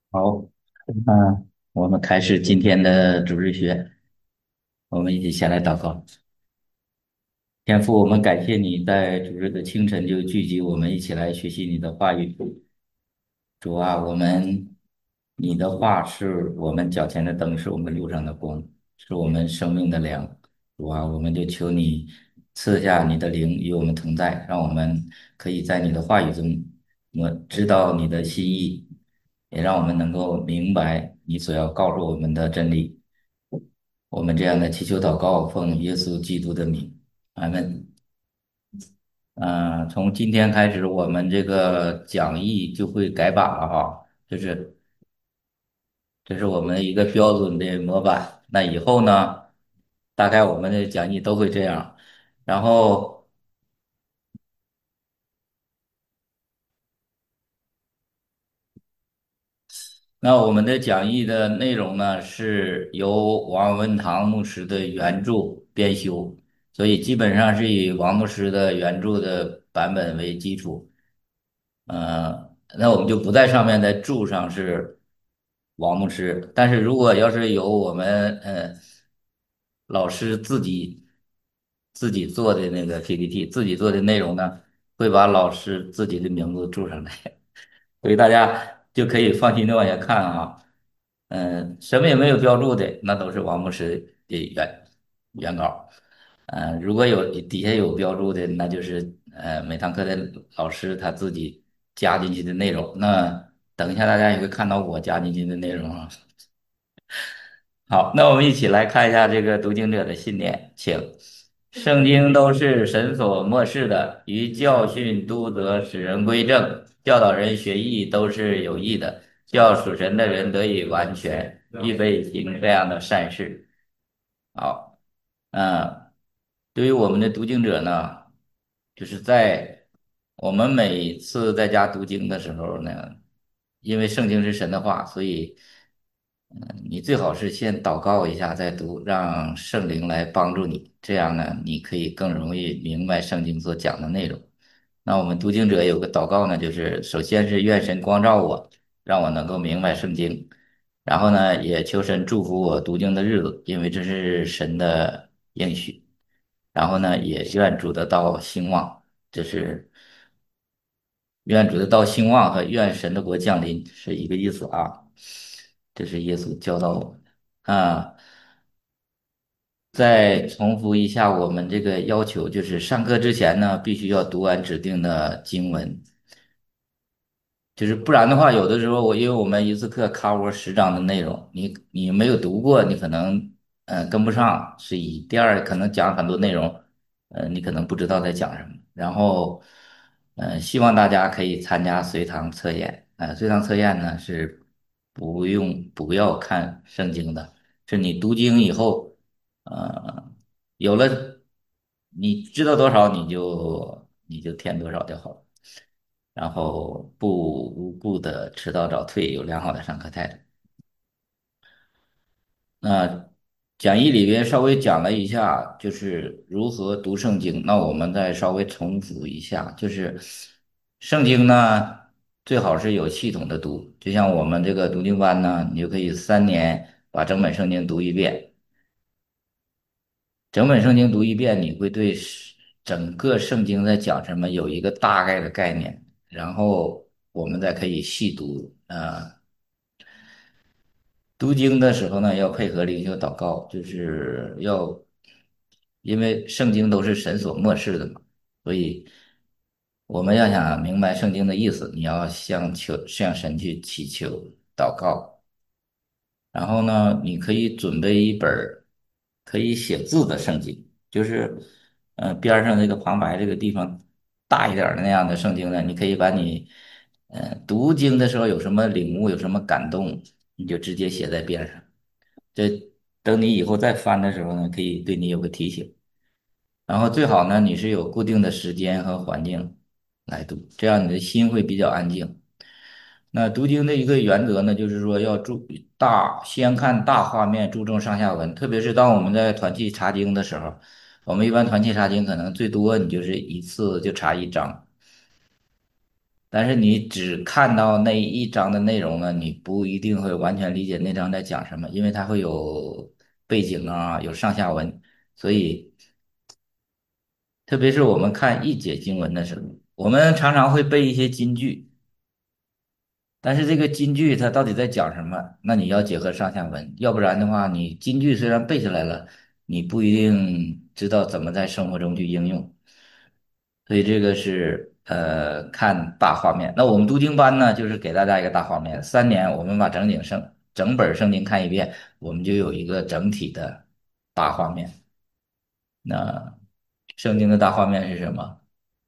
好，我们开始今天的主日学，我们一起先来祷告。天父，我们感谢你在主日的清晨就聚集我们一起来学习你的话语。主啊，你的话是我们脚前的灯，是我们路上的光，是我们生命的粮。主啊，我们就求你赐下你的灵与我们同在，让我们可以在你的话语中，我知道你的心意，也让我们能够明白你所要告诉我们的真理。我们这样的祈求祷告，奉耶稣基督的名，阿门。从今天开始，我们这个讲义就会改版了哈，这是我们一个标准的模板。那以后呢，大概我们的讲义都会这样。然后，那我们的讲义的内容呢，是由王文堂牧师的原著编修，所以基本上是以王牧师的原著的版本为基础。那我们就不在上面再注上是王牧师，但是如果要是有我们老师自己做的那个 PPT，自己做的内容呢，会把老师自己的名字注上来，所以大家就可以放心的往下看啊。什么也没有标注的，那都是王牧师的原稿。如果有底下有标注的，那就是每堂课的老师他自己加进去的内容。那等一下大家也会看到我加进去的内容啊。好，那我们一起来看一下这个读经者的信念，请。圣经都是神所默示的，于教训、督责、使人归正、教导人学艺，都是有益的，叫属神的人得以完全，预备行这样的善事。好，对于我们的读经者呢，就是在我们每次在家读经的时候呢，因为圣经是神的话，所以，你最好是先祷告一下再读，让圣灵来帮助你，这样呢，你可以更容易明白圣经所讲的内容。那我们读经者有个祷告呢，就是首先是愿神光照我，让我能够明白圣经，然后呢，也求神祝福我读经的日子，因为这是神的应许。然后呢，也愿主的道兴旺，这是愿主的道兴旺和愿神的国降临是一个意思啊。这是耶稣教导我们的再重复一下我们这个要求，就是上课之前呢，必须要读完指定的经文，就是不然的话，有的时候因为我们一次课 cover 10章的内容，你没有读过，你可能跟不上。是一，第二可能讲很多内容，你可能不知道在讲什么。然后希望大家可以参加随堂测验。随堂测验呢是不要看圣经的，是你读经以后，有了你知道多少你就填多少就好了。然后不无故的迟到早退，有良好的上课态度。那讲义里边稍微讲了一下，就是如何读圣经。那我们再稍微重复一下，就是圣经呢，最好是有系统的读，就像我们这个读经班呢，你就可以3年把整本圣经读一遍。整本圣经读一遍，你会对整个圣经在讲什么有一个大概的概念，然后我们再可以细读。读经的时候呢，要配合灵修祷告，就是要，因为圣经都是神所默示的嘛，所以我们要想明白圣经的意思，你要向神去祈求祷告。然后呢，你可以准备一本儿可以写字的圣经，就是边儿上这个旁白这个地方大一点儿的那样的圣经呢，你可以把你读经的时候有什么领悟，有什么感动，你就直接写在边上。这等你以后再翻的时候呢，可以对你有个提醒。然后最好呢，你是有固定的时间和环境来读，这样你的心会比较安静。那读经的一个原则呢，就是说要先看大画面，注重上下文。特别是当我们在团契查经的时候，我们一般团契查经可能最多你就是一次就查1章， 但是你只看到那一章的内容呢，你不一定会完全理解那章在讲什么，因为它会有背景啊，有上下文，所以特别是我们看译解经文的时候，我们常常会背一些金句，但是这个金句它到底在讲什么？那你要结合上下文，要不然的话，你金句虽然背下来了，你不一定知道怎么在生活中去应用。所以这个是看大画面。那我们读经班呢，就是给大家一个大画面，3年我们把整本圣经看一遍，我们就有一个整体的大画面。那圣经的大画面是什么？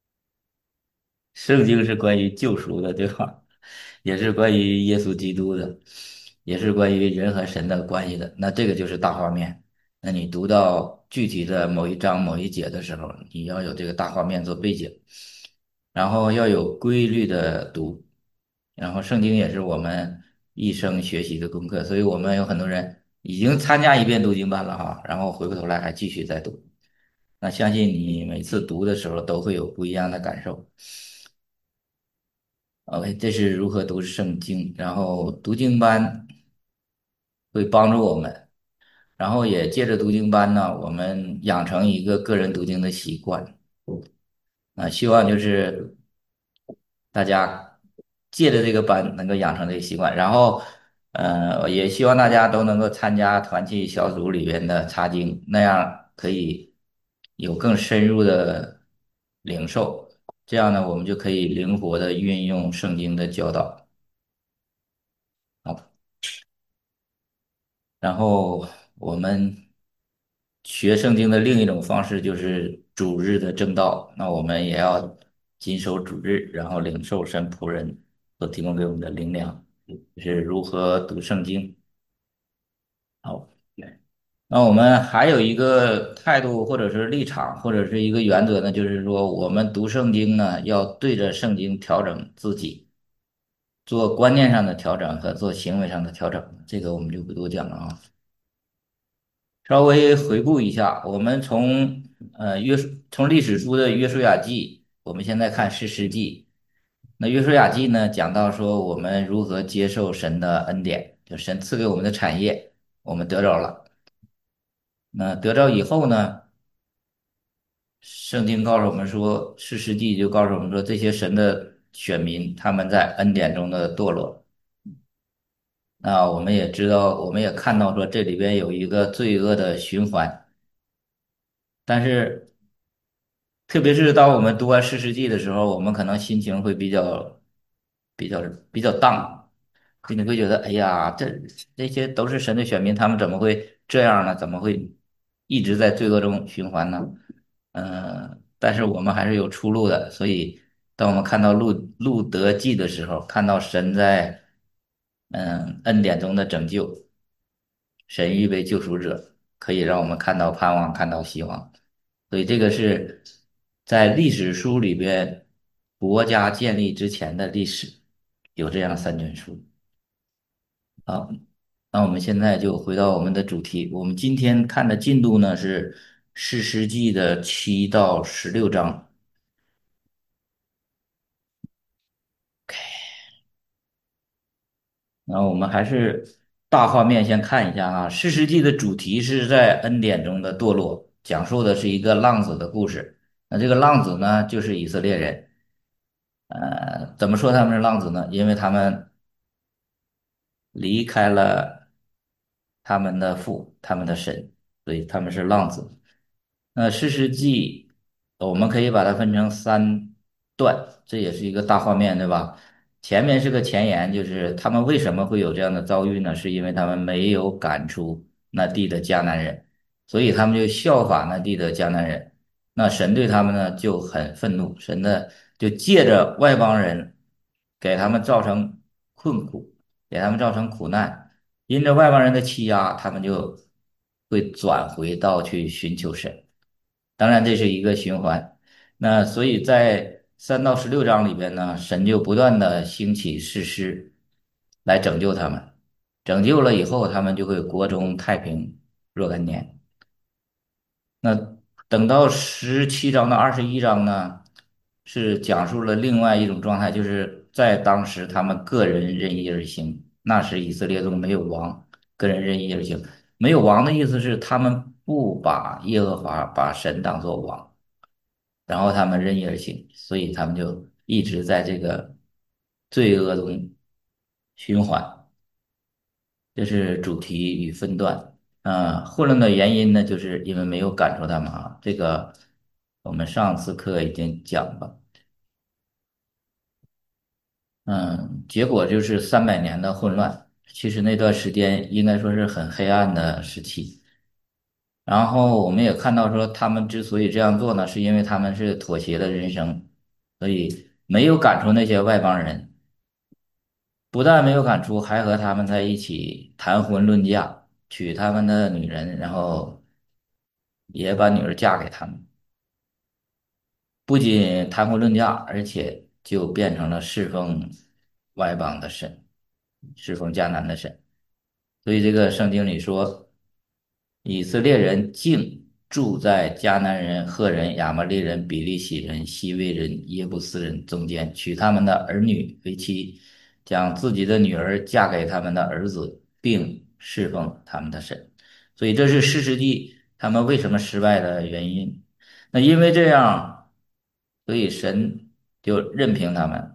圣经是关于救赎的，对吧？也是关于耶稣基督的，也是关于人和神的关系的。那这个就是大画面。那你读到具体的某一章某一节的时候，你要有这个大画面做背景，然后要有规律的读。然后圣经也是我们一生学习的功课，所以我们有很多人已经参加一遍读经班了哈，然后回过头来还继续再读。那相信你每次读的时候都会有不一样的感受。OK，这是如何读圣经，然后读经班会帮助我们，然后也借着读经班呢，我们养成一个个人读经的习惯。希望就是大家借着这个班能够养成这个习惯，然后也希望大家都能够参加团契小组里边的查经，那样可以有更深入的领受，这样呢，我们就可以灵活的运用圣经的教导。好，然后我们学圣经的另一种方式就是主日的正道，那我们也要谨守主日，然后领受神仆人所提供给我们的灵粮，是如何读圣经。好，那我们还有一个态度，或者是立场，或者是一个原则呢，就是说我们读圣经呢，要对着圣经调整自己，做观念上的调整和做行为上的调整，这个我们就不多讲了啊。稍微回顾一下，我们从历史书的《约书亚记》，我们现在看《士师记》。那《约书亚记》呢，讲到说我们如何接受神的恩典，就神赐给我们的产业，我们得着了。那得着以后呢，圣经告诉我们说，《士师记》就告诉我们说，这些神的选民他们在恩典中的堕落。那我们也知道，我们也看到说，这里边有一个罪恶的循环。但是特别是当我们读完《诗世记》的时候，我们可能心情会比较比较荡，就你会觉得，哎呀，这些都是神的选民，他们怎么会这样呢？怎么会一直在罪恶中循环呢？但是我们还是有出路的，所以当我们看到路德记的时候，看到神在恩典中的拯救，神预备救赎者，可以让我们看到盼望，看到希望。所以这个是在历史书里边国家建立之前的历史，有这样3卷书。好，那我们现在就回到我们的主题，我们今天看的进度呢是《士师记》的7到16章。然后我们还是大画面先看一下啊，《士师记》的主题是在恩典中的堕落，讲述的是一个浪子的故事。那这个浪子呢，就是以色列人。怎么说他们是浪子呢？因为他们离开了他们的父，他们的神，所以他们是浪子。那《士师记》，我们可以把它分成3段，这也是一个大画面，对吧？前面是个前言，就是他们为什么会有这样的遭遇呢？是因为他们没有赶出那地的迦南人，所以他们就效法那地的迦南人。那神对他们呢就很愤怒，神的就借着外邦人给他们造成困苦，给他们造成苦难，因着外邦人的欺压，他们就会转回到去寻求神。当然，这是一个循环。那所以在3到16章里边呢，神就不断的兴起士师来拯救他们，拯救了以后，他们就会国中太平若干年。那等到17章到21章呢？ 是讲述了另外一种状态，就是在当时他们个人任意而行，那时以色列中没有王，个人任意而行。没有王的意思是他们不把耶和华把神当作王，然后他们任意而行，所以他们就一直在这个罪恶中循环。这是主题与分段。混乱的原因呢，就是因为没有赶出他们啊。这个我们上次课已经讲了。结果就是300年的混乱。其实那段时间应该说是很黑暗的时期。然后我们也看到说，他们之所以这样做呢，是因为他们是妥协的人生，所以没有赶出那些外邦人。不但没有赶出，还和他们在一起谈婚论嫁，娶他们的女人，然后也把女儿嫁给他们。不仅谈婚论嫁，而且就变成了侍奉外邦的神，侍奉迦南的神。所以这个圣经里说，以色列人竟住在迦南人、赫人、亚摩利人、比利洗人、西魏人、耶布斯人中间，娶他们的儿女为妻，将自己的女儿嫁给他们的儿子，并侍奉他们的神。所以这是士师记他们为什么失败的原因。那因为这样，所以神就任凭他们。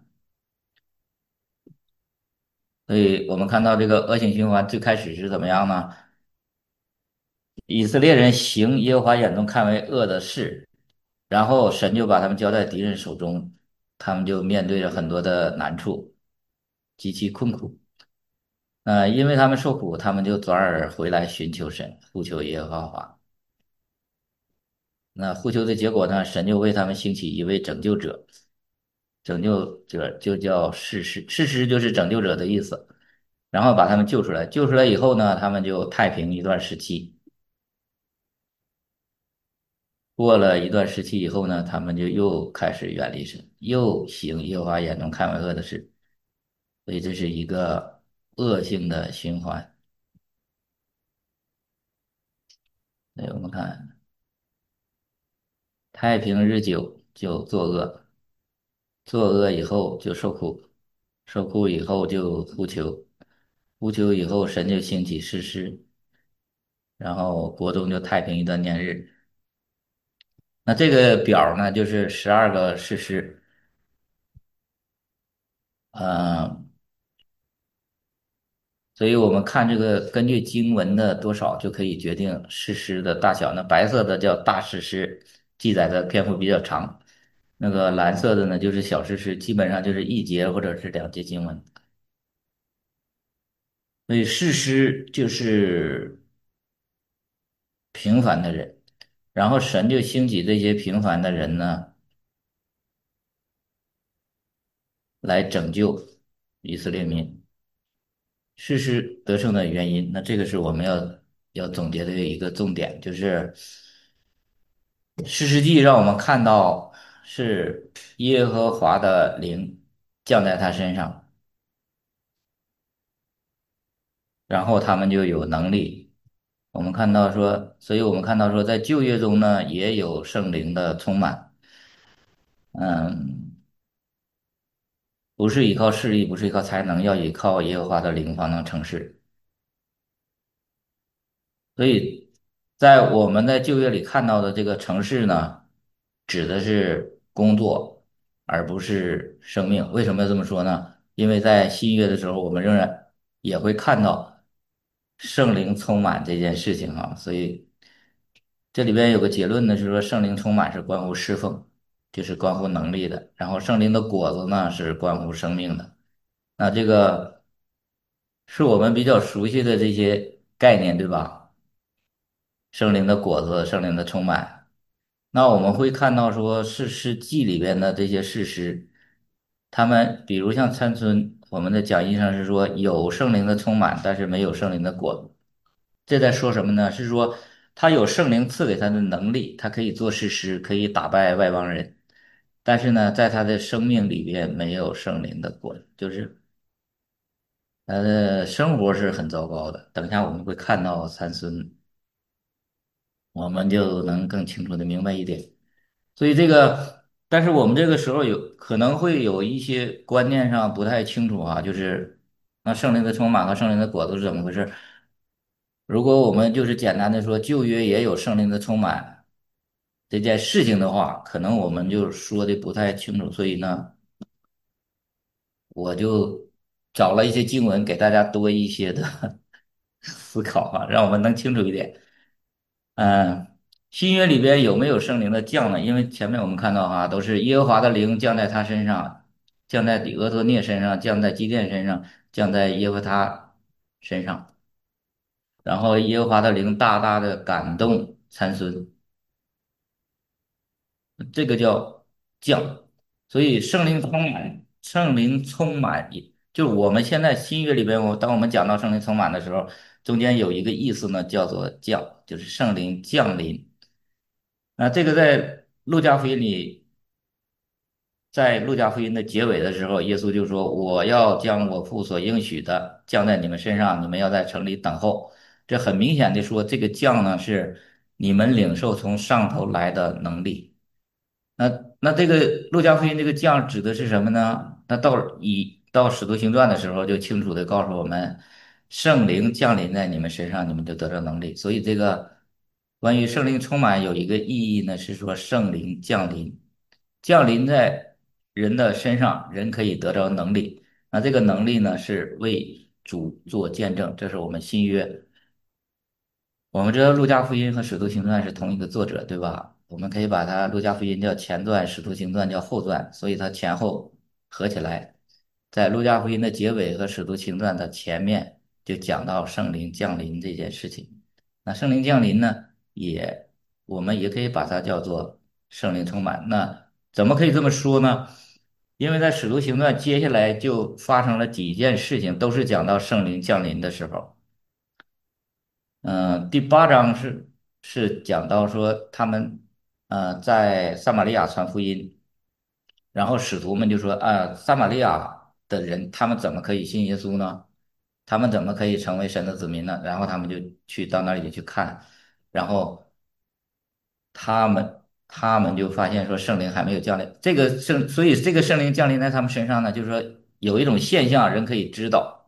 所以我们看到这个恶性循环最开始是怎么样呢？以色列人行耶和华眼中看为恶的事，然后神就把他们交在敌人手中，他们就面对着很多的难处，极其困苦。因为他们受苦，他们就转而回来寻求神，呼求耶和华。那呼求的结果呢，神就为他们兴起一位拯救者，拯救者就叫士师，士师就是拯救者的意思。然后把他们救出来，救出来以后呢，他们就太平一段时期。过了一段时期以后呢，他们就又开始远离神，又行耶和华眼中看为恶的事，所以这是一个恶性的循环。我们看太平日久就作恶，作恶以后就受苦，受苦以后就呼求，呼求以后神就兴起施师，然后国中就太平一段年日。那这个表儿呢，就是12个士师。嗯，所以我们看这个，根据经文的多少就可以决定事实的大小。那白色的叫大事实，记载的篇幅比较长；那个蓝色的呢，就是小事实，基本上就是一节或者是2节经文。所以事实就是平凡的人，然后神就兴起这些平凡的人呢，来拯救以色列民。事实得胜的原因，那这个是我们要总结的一个重点，就是士师记让我们看到是耶和华的灵降在他身上，然后他们就有能力。我们看到说，所以我们看到说，在旧约中呢，也有圣灵的充满，嗯，不是依靠势力，不是依靠才能，要依靠耶和华的灵方能成事。所以在我们在旧约里看到的这个城市呢，指的是工作，而不是生命。为什么要这么说呢？因为在新约的时候，我们仍然也会看到圣灵充满这件事情啊。所以这里边有个结论呢，是说圣灵充满是关乎侍奉，就是关乎能力的。然后圣灵的果子呢是关乎生命的。那这个是我们比较熟悉的这些概念，对吧？圣灵的果子，圣灵的充满。那我们会看到说，士师记里边的这些事实，他们比如像参孙，我们的讲义上是说有圣灵的充满，但是没有圣灵的果子。这在说什么呢？是说他有圣灵赐给他的能力，他可以做士师，可以打败外邦人，但是呢，在他的生命里边没有圣灵的果子，就是他的生活是很糟糕的。等一下我们会看到参孙。我们就能更清楚的明白一点。所以这个但是我们这个时候可能会有一些观念上不太清楚啊，就是那圣灵的充满和圣灵的果子是怎么回事？如果我们就是简单的说旧约也有圣灵的充满这件事情的话，可能我们就说的不太清楚，所以呢，我就找了一些经文给大家多一些的思考啊，让我们能清楚一点。嗯，新约里边有没有圣灵的降呢？因为前面我们看到哈，都是耶和华的灵降在他身上，降在俄陀聂身上，降在基甸身上，降在耶和他身上，然后耶和华的灵大大的感动参孙，这个叫降。所以圣灵充满，圣灵充满，就我们现在新约里边，当我们讲到圣灵充满的时候，中间有一个意思呢，叫做降，就是圣灵降临。那这个在路加福音里，在路加福音的结尾的时候，耶稣就说：“我要将我父所应许的降在你们身上，你们要在城里等候。”这很明显的说，这个降呢是你们领受从上头来的能力。那这个路加福音这个降指的是什么呢？那到使徒行传的时候，就清楚的告诉我们，圣灵降临在你们身上，你们就得到能力。所以这个关于圣灵充满有一个意义呢，是说圣灵降临，降临在人的身上，人可以得着能力。那这个能力呢，是为主做见证，这是我们新约。我们知道《路加福音》和《使徒行传》是同一个作者，对吧？我们可以把它《路加福音》叫前传，《使徒行传》叫后传，所以它前后合起来，在《路加福音》的结尾和《使徒行传》的前面就讲到圣灵降临这件事情。那圣灵降临呢，我们也可以把它叫做圣灵充满。那怎么可以这么说呢？因为在《使徒行传》接下来就发生了几件事情，都是讲到圣灵降临的时候。第八章是讲到说他们在撒玛利亚传福音，然后使徒们就说啊，撒玛利亚的人他们怎么可以信耶稣呢？他们怎么可以成为神的子民呢？然后他们就去到那里去看，然后他们就发现说圣灵还没有降临，所以这个圣灵降临在他们身上呢，就是说有一种现象人可以知道，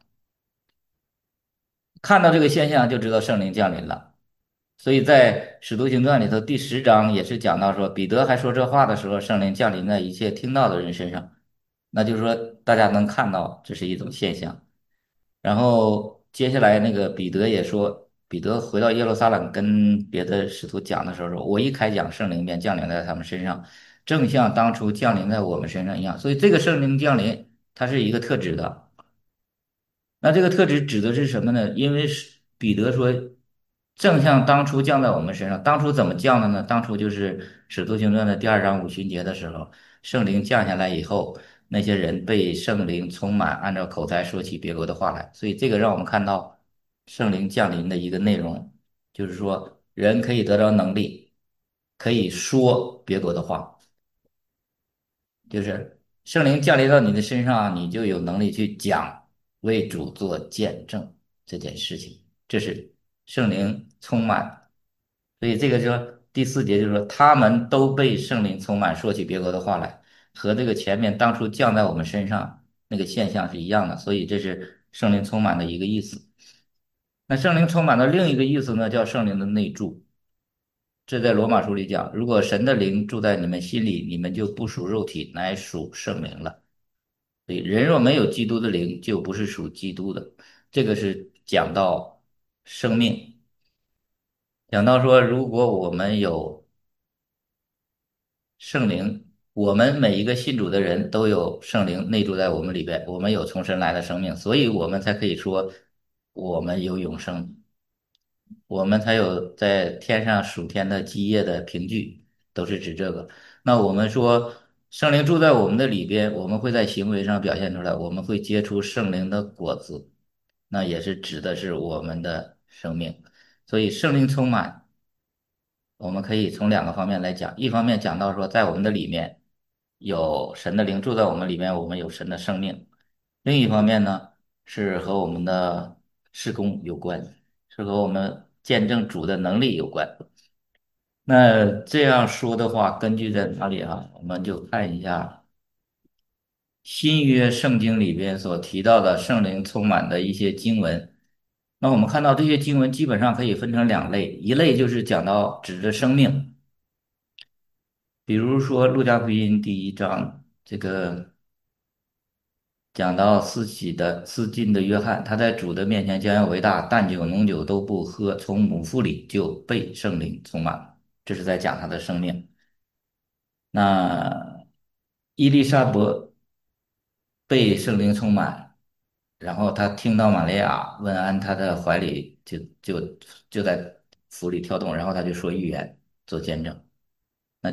看到这个现象就知道圣灵降临了。所以在《使徒行传》里头第10章也是讲到说，彼得还说这话的时候，圣灵降临在一切听到的人身上，那就是说大家能看到这是一种现象。然后接下来那个彼得也说，彼得回到耶路撒冷跟别的使徒讲的时候说，我一开讲，圣灵便降临在他们身上，正像当初降临在我们身上一样。所以这个圣灵降临，它是一个特质的。那这个特质指的是什么呢？因为是彼得说，正像当初降在我们身上，当初怎么降的呢？当初就是《使徒行传》的第2章五旬节的时候，圣灵降下来以后，那些人被圣灵充满，按照口才说起别国的话来。所以这个让我们看到圣灵降临的一个内容，就是说人可以得到能力，可以说别国的话。就是圣灵降临到你的身上，你就有能力去讲为主做见证这件事情，这是圣灵充满。所以这个就说第4节就是说，他们都被圣灵充满，说起别国的话来，和这个前面当初降在我们身上那个现象是一样的。所以这是圣灵充满的一个意思。那圣灵充满的另一个意思呢，叫圣灵的内住。这在罗马书里讲，如果神的灵住在你们心里，你们就不属肉体，乃属圣灵了。所以人若没有基督的灵，就不是属基督的。这个是讲到生命，讲到说，如果我们有圣灵，我们每一个信主的人都有圣灵内住在我们里边，我们有从神来的生命，所以我们才可以说我们有永生。我们才有在天上数天的基业的凭据，都是指这个。那我们说圣灵住在我们的里边，我们会在行为上表现出来，我们会结出圣灵的果子，那也是指的是我们的生命。所以圣灵充满，我们可以从2个方面来讲，一方面讲到说，在我们的里面有神的灵住在我们里面，我们有神的生命；另一方面呢，是和我们的事工有关，是和我们见证主的能力有关。 那这样说的话，根据在哪里啊？我们就看一下新约圣经里边所提到的圣灵充满的一些经文。那我们看到这些经文基本上可以分成两类，一类就是讲到指着生命，比如说路加福音第1章，这个讲到四境的约翰，他在主的面前将要为大，淡酒浓酒都不喝，从母腹里就被圣灵充满了，这是在讲他的生命。那伊丽莎白被圣灵充满，然后她听到玛利亚问安，她的怀里就在腹里跳动，然后她就说预言做见证。那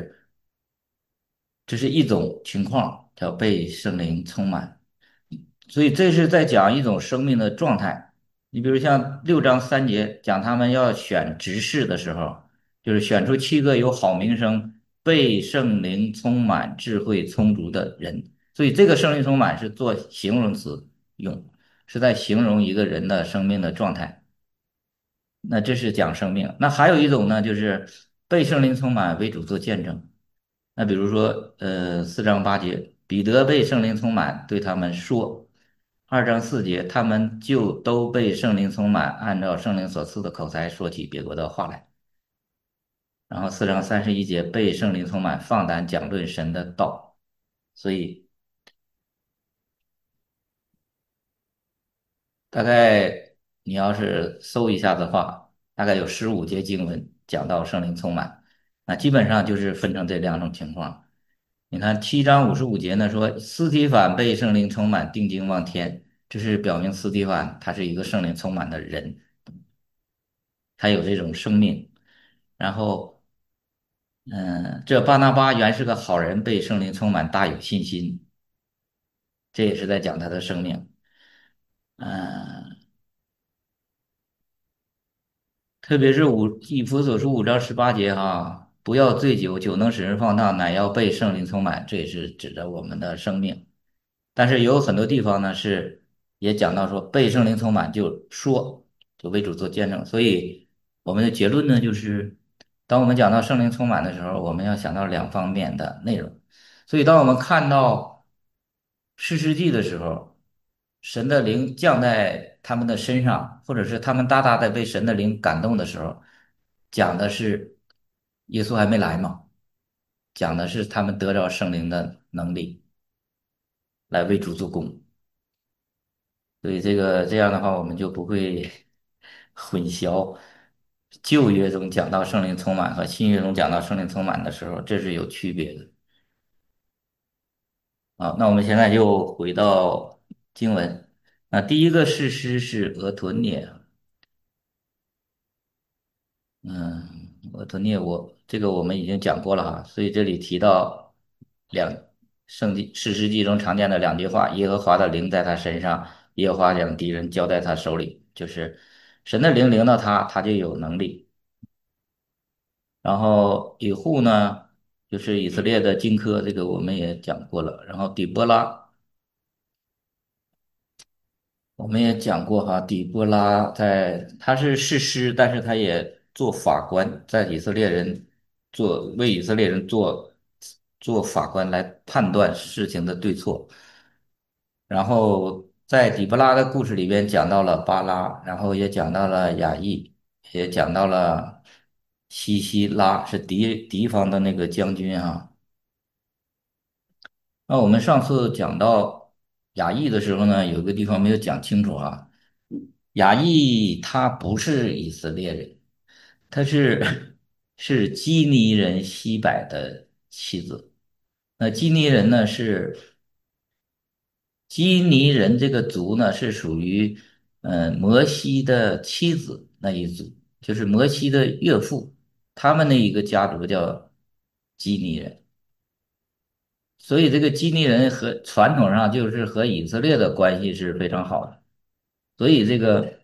这是一种情况，叫被圣灵充满。所以这是在讲一种生命的状态。你比如像6章3节讲他们要选执事的时候，就是选出7个有好名声、被圣灵充满、智慧充足的人。所以这个圣灵充满是做形容词用，是在形容一个人的生命的状态。那这是讲生命。那还有一种呢，就是被圣灵充满为主做见证。那比如说，4章8节，彼得被圣灵充满，对他们说；2章4节，他们就都被圣灵充满，按照圣灵所赐的口才说起别国的话来。然后4章31节，被圣灵充满，放胆讲论神的道。所以大概你要是搜一下的话，大概有15节经文讲到圣灵充满，那基本上就是分成这两种情况。你看7章55节呢说，斯提凡被圣灵充满，定睛望天，这是表明斯提凡他是一个圣灵充满的人，他有这种生命。然后，这巴拿巴原是个好人，被圣灵充满，大有信心，这也是在讲他的生命。嗯、特别是以弗所书5章18节哈，不要醉酒，酒能使人放荡，乃要被圣灵充满，这也是指着我们的生命。但是有很多地方呢是也讲到说被圣灵充满就说就为主做见证，所以我们的结论呢就是，当我们讲到圣灵充满的时候，我们要想到两方面的内容。所以当我们看到士师记的时候，神的灵降在他们的身上，或者是他们大大的被神的灵感动的时候，讲的是耶稣还没来嘛，讲的是他们得着圣灵的能力来为主做工。所以这样的话，我们就不会混淆旧约中讲到圣灵充满和新约中讲到圣灵充满的时候，这是有区别的。好，那我们现在就回到经文。那第一个士师是俄陀涅，俄陀涅这个我们已经讲过了哈，所以这里提到两士师记中常见的两句话：耶和华的灵在他身上，耶和华将敌人交在他手里，就是神的灵临到他，他就有能力。然后以户呢，就是以色列的荆轲，这个我们也讲过了。然后底波拉，我们也讲过哈，底波拉他是士师，但是他也做法官，在为以色列人做法官来判断事情的对错。然后在底波拉的故事里边讲到了巴拉，然后也讲到了雅亿，也讲到了西西拉，是敌方的那个将军啊。那我们上次讲到雅意的时候呢，有一个地方没有讲清楚啊。雅意他不是以色列人，他是基尼人西柏的妻子。那基尼人这个族呢，是属于摩西的妻子那一族，就是摩西的岳父，他们那一个家族叫基尼人。所以这个基尼人和传统上就是和以色列的关系是非常好的，所以这个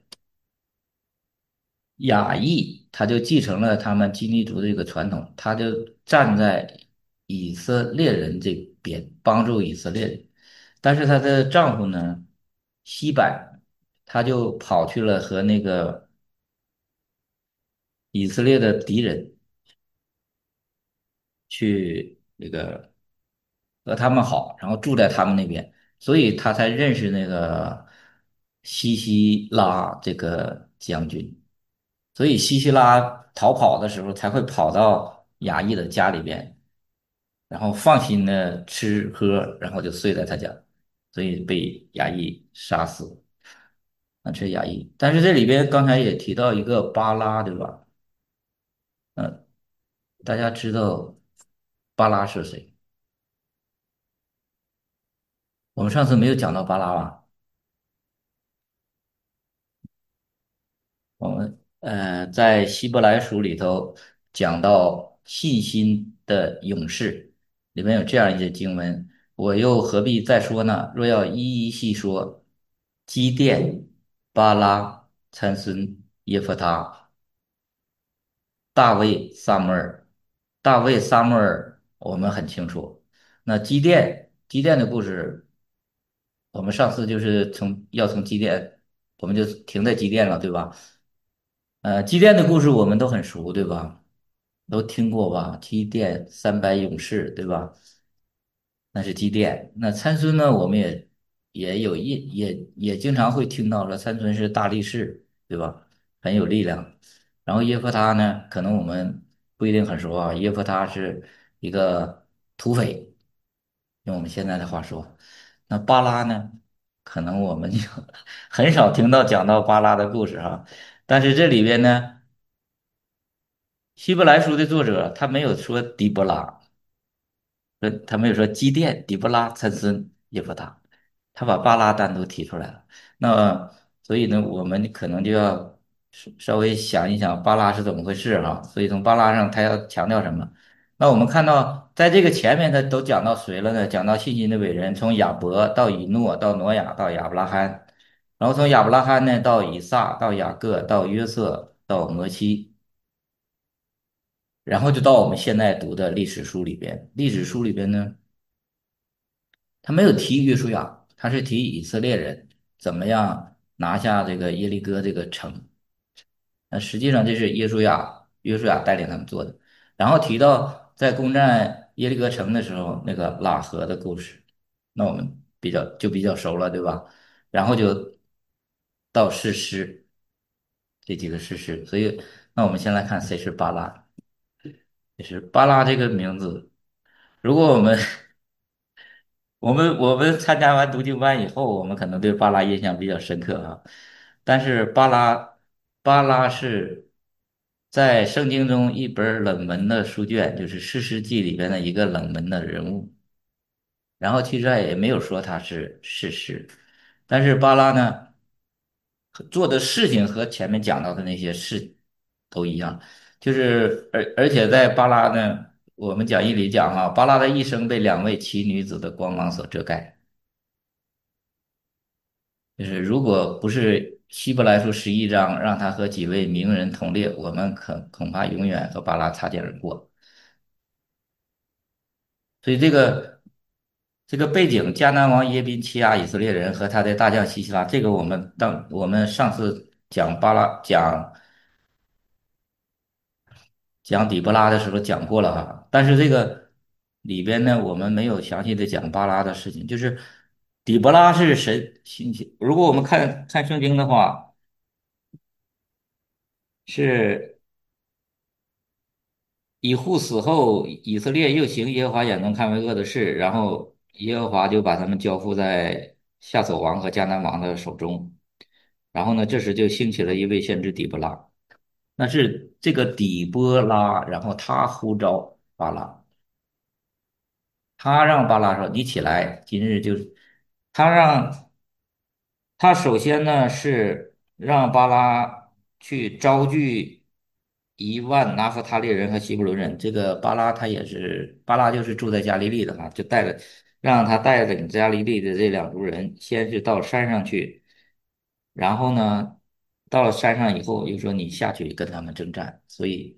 亚裔他就继承了他们基尼族的这个传统，他就站在以色列人这边帮助以色列人，但是她的丈夫呢，西柏，他就跑去了和那个以色列的敌人， 去那个和他们好，然后住在他们那边，所以他才认识那个西西拉这个将军。所以西西拉逃跑的时候才会跑到衙役的家里边，然后放心的吃喝，然后就睡在他家，所以被衙役杀死。啊，这是衙役。但是这里边刚才也提到一个巴拉，对吧？嗯，大家知道巴拉是谁？我们上次没有讲到巴拉吧？我们在希伯来书里头讲到信心的勇士，里面有这样一节经文，我又何必再说呢？若要一一细说，基甸、巴拉、参孙、耶弗他、大卫、撒母耳。大卫、撒母耳我们很清楚，那基甸的故事，我们上次就是从基甸，我们就停在基甸了，对吧？基甸的故事我们都很熟，对吧？都听过吧？基甸300勇士，对吧？那是基甸。那参孙呢？我们也经常会听到说参孙是大力士，对吧？很有力量。然后耶和他呢，可能我们不一定很熟啊。耶和他是一个土匪，用我们现在的话说。那巴拉呢？可能我们就很少听到讲到巴拉的故事啊。但是这里边呢，希伯来书的作者他没有说底波拉，他没有说基甸、底波拉、参孙、耶弗他，他把巴拉单独提出来了。那所以呢，我们可能就要稍微想一想巴拉是怎么回事哈。所以从巴拉上他要强调什么？那我们看到在这个前面他都讲到谁了呢？讲到信心的伟人，从亚伯到以诺到挪亚到亚伯拉罕，然后从亚伯拉罕呢到以撒到雅各到约瑟到摩西。然后就到我们现在读的历史书里边，历史书里边呢，他没有提约书亚，他是提以色列人怎么样拿下这个耶利哥这个城。那实际上这是约书亚带领他们做的。然后提到在攻占耶利哥城的时候，那个拉合的故事，那我们比较熟了，对吧？然后就到士师这几个士师，所以那我们先来看谁是巴拉，就是巴拉这个名字。如果我们参加完读经班以后，我们可能对巴拉印象比较深刻啊。但是巴拉是在圣经中一本儿冷门的书卷，就是士师记里边的一个冷门的人物。然后其实也没有说他是士师，但是巴拉呢做的事情和前面讲到的那些事都一样，就是而且在巴拉呢，我们讲义里讲哈，巴拉的一生被2位奇女子的光芒所遮盖。就是如果不是希伯来书11章让他和几位名人同列，我们恐怕永远和巴拉擦肩而过。所以这个背景，迦南王耶宾欺压以色列人和他的大将西西拉，这个我们上次讲底波拉的时候讲过了哈。但是这个里边呢，我们没有详细的讲巴拉的事情，就是底波拉是神兴起。如果我们看看圣经的话，是。以户死后，以色列又行耶和华眼中看为恶的事，然后耶和华就把他们交付在夏索王和迦南王的手中。然后呢，这时就兴起了一位先知底波拉，那是这个底波拉，然后他呼召巴拉，他让巴拉说：“你起来，今日就。”他让他首先呢是让巴拉去招聚1万拿弗他利人和希伯伦人。这个巴拉就是住在加利利的哈，就让他带领加利利的这2族人，先是到山上去，然后呢到了山上以后又说你下去跟他们征战，所以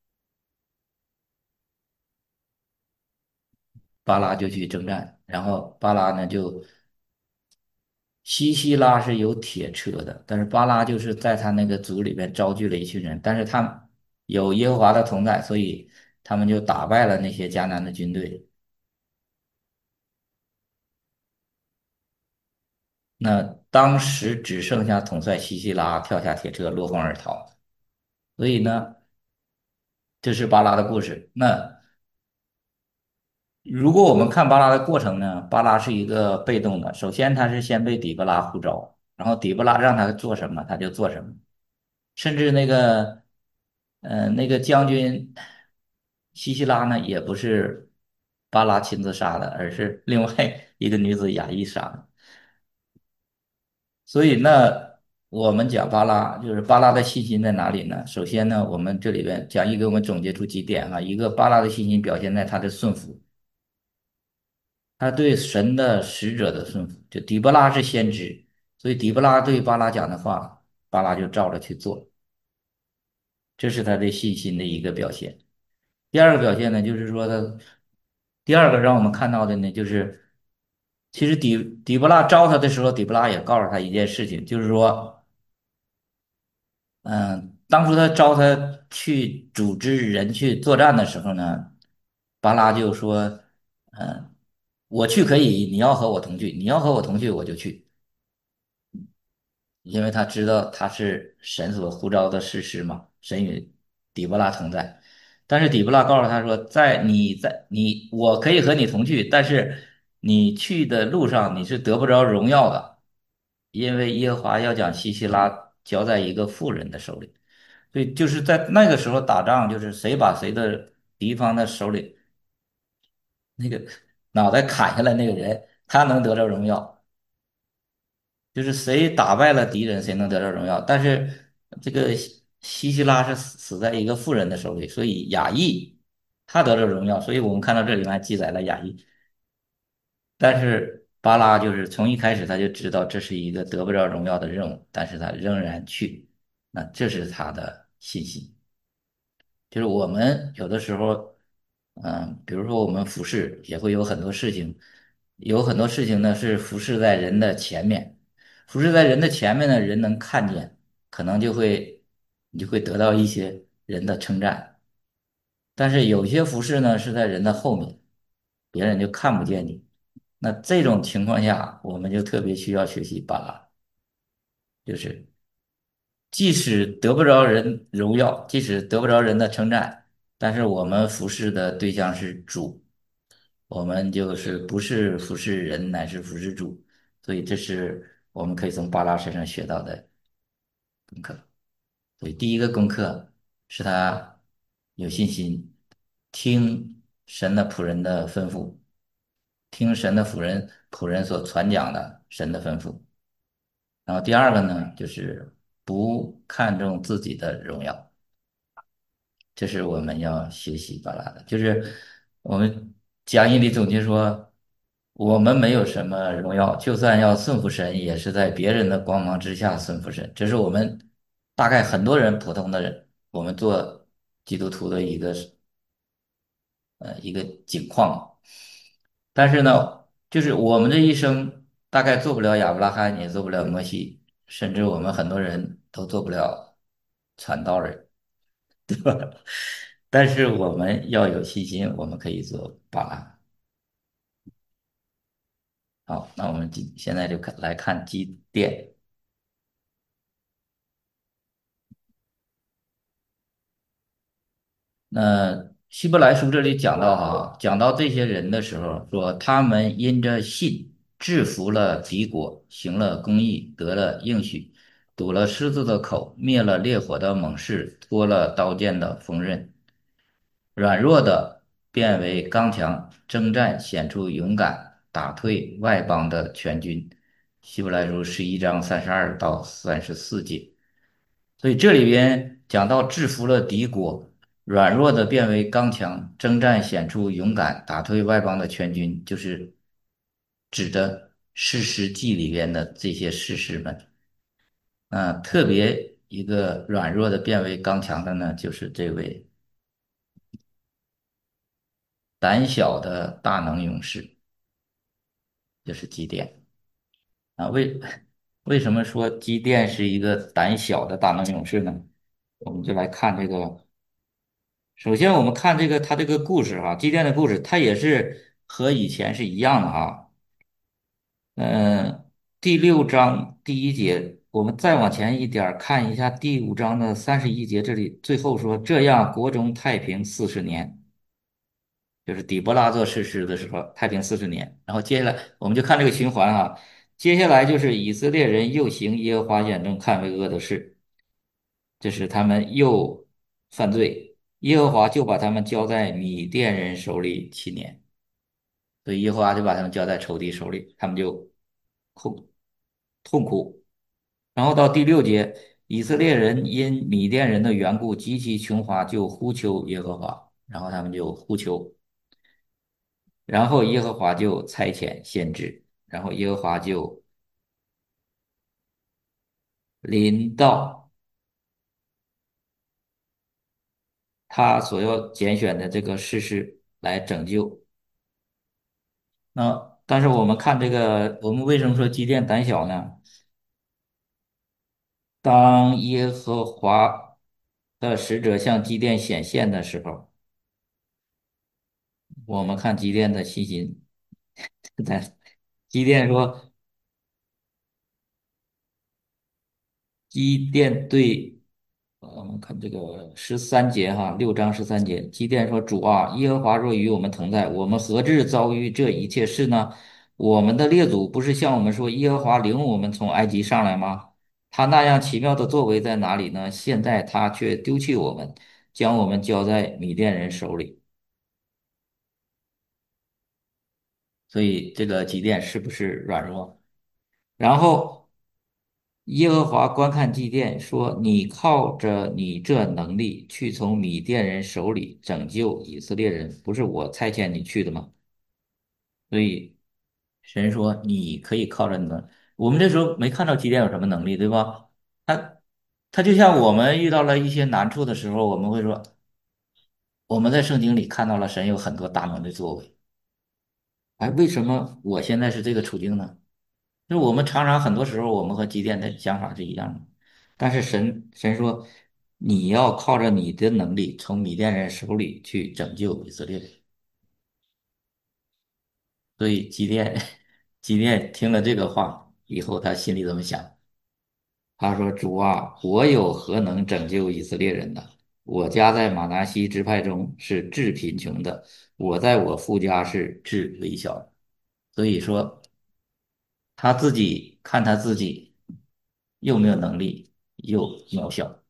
巴拉就去征战，然后巴拉呢就西西拉是有铁车的，但是巴拉就是在他那个族里边招聚了一群人，但是他有耶和华的同在，所以他们就打败了那些迦南的军队。那当时只剩下统帅西西拉跳下铁车落荒而逃。所以呢，这是巴拉的故事。那如果我们看巴拉的过程呢，巴拉是一个被动的。首先，他是先被底波拉呼召，然后底波拉让他做什么，他就做什么。甚至那个将军西西拉呢，也不是巴拉亲自杀的，而是另外一个女子雅意杀的。所以那我们讲巴拉，就是巴拉的信心在哪里呢？首先呢，我们这里边讲义给我们总结出几点啊，一个巴拉的信心表现在他的顺服。他对神的使者的顺服，就底波拉是先知，所以底波拉对巴拉讲的话，巴拉就照着去做，这是他对信心的一个表现。第二个表现呢，就是说第二个让我们看到的呢，就是其实底波拉招他的时候，底波拉也告诉他一件事情，就是说，当初他招他去组织人去作战的时候呢，巴拉就说，嗯、我去可以，你要和我同去，你要和我同去，我就去。因为他知道他是神所呼召的士师嘛，神与底波拉同在。但是底波拉告诉他说，我可以和你同去，但是你去的路上你是得不着荣耀的，因为耶和华要将西西拉交在一个妇人的手里。所以就是在那个时候打仗，就是谁把谁的敌方的手里那个脑袋砍下来那个人，他能得着荣耀。就是谁打败了敌人，谁能得到荣耀。但是这个西西拉是死在一个妇人的手里，所以亚裔他得了荣耀。所以我们看到这里面还记载了亚裔，但是巴拉就是从一开始他就知道这是一个得不着荣耀的任务，但是他仍然去，那这是他的信心。就是我们有的时候，比如说我们服侍也会有很多事情，有很多事情呢是服侍在人的前面，服侍在人的前面呢，人能看见，可能你就会得到一些人的称赞。但是有些服饰呢是在人的后面，别人就看不见你。那这种情况下，我们就特别需要学习巴拉，就是即使得不着人荣耀，即使得不着人的称赞，但是我们服侍的对象是主，我们就是不是服侍人，乃是服侍主。所以这是我们可以从巴拉身上学到的功课。所以第一个功课是他有信心，听神的仆人的吩咐，听神的仆人所传讲的神的吩咐。然后第二个呢，就是不看重自己的荣耀，这是我们要学习巴拉的。就是我们讲义里总结说，我们没有什么荣耀，就算要顺服神，也是在别人的光芒之下顺服神。这是我们大概很多人普通的人，我们做基督徒的一个景况。但是呢，就是我们这一生大概做不了亚伯拉罕，也做不了摩西，甚至我们很多人都做不了传道人，对吧？但是我们要有信心，我们可以做巴拉。好，那我们现在就来看基甸。那希伯来书这里讲到哈，讲到这些人的时候，说他们因着信制服了敌国，行了公义，得了应许，堵了狮子的口，灭了烈火的猛士，脱了刀剑的锋刃，软弱的变为刚强，征战显出勇敢，打退外邦的全军。希伯来书11章32到34节。所以这里边讲到制服了敌国，软弱的变为刚强，征战显出勇敢，打退外邦的全军，就是指的士师记里边的这些士师们。特别一个软弱的变为刚强的呢，就是这位胆小的大能勇士，就是基甸啊。为什么说基甸是一个胆小的大能勇士呢？我们就来看这个首先我们看这个他这个故事哈，祭奠的故事，它也是和以前是一样的哈。第6章第1节，我们再往前一点儿看一下第5章的31节，这里最后说这样国中太平40年，就是底波拉做士师的时候，太平40年。然后接下来我们就看这个循环哈，接下来就是以色列人又行耶和华眼中看为恶的事，这是他们又犯罪，耶和华就把他们交在米甸人手里7年。所以耶和华就把他们交在仇敌手里，他们就痛痛苦。然后到第6节，以色列人因米甸人的缘故极其穷乏，就呼求耶和华，然后他们就呼求，然后耶和华就差遣先知，然后耶和华就临到他所要拣选的这个士师来拯救。那但是我们看这个，我们为什么说基甸胆小呢？当耶和华的使者向基甸显现的时候，我们看基甸的信心。在基甸说，基甸对，我们看这个13节哈，6章13节，基甸说：“主啊，耶和华若与我们同在，我们何至遭遇这一切事呢？我们的列祖不是向我们说，耶和华领我们从埃及上来吗？他那样奇妙的作为在哪里呢？现在他却丢弃我们，将我们交在米甸人手里。所以这个基甸是不是软弱？然后耶和华观看基甸，说：“你靠着你这能力去从米甸人手里拯救以色列人，不是我差遣你去的吗？”所以神说：“你可以靠着你的。”我们这时候没看到基甸有什么能力，对吧？他他就像我们遇到了一些难处的时候，我们会说，我们在圣经里看到了神有很多大能的作为。哎，为什么我现在是这个处境呢？就是我们常常很多时候，我们和基甸的想法是一样的，但是神说，你要靠着你的能力从米甸人手里去拯救以色列人。所以基甸基甸听了这个话以后，他心里怎么想？他说：“主啊，我有何能拯救以色列人呢？我家在马拿西支派中是至贫穷的，我在我父家是至微小的。”所以说，他自己看他自己又没有能力，又渺小。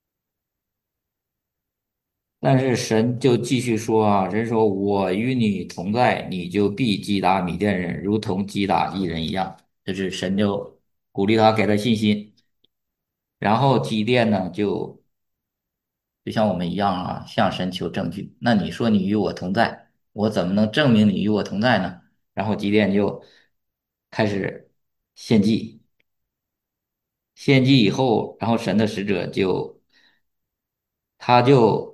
但是神就继续说啊，神说：“我与你同在，你就必击打米甸人，如同击打一人一样。”这是神就鼓励他，给他信心。然后基甸呢，就像我们一样啊，向神求证据。那你说你与我同在，我怎么能证明你与我同在呢？然后基甸就开始献祭，献祭以后，然后神的使者他就